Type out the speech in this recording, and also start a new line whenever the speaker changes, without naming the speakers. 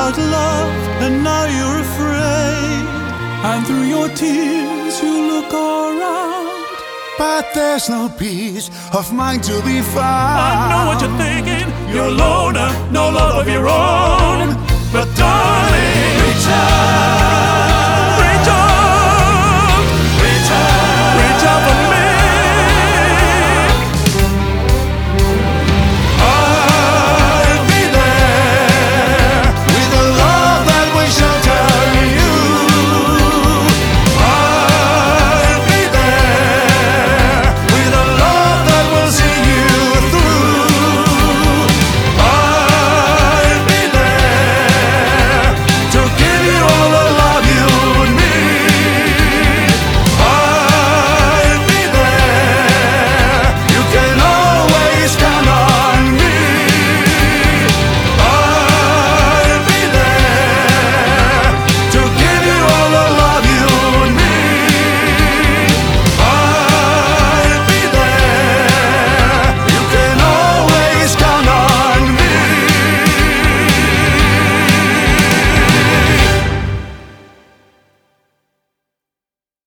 about love, and now you're afraid. And through your tears you look around,
but there's no peace of mind to be found.
I know what you're thinking. You're a loner, no love of your own. But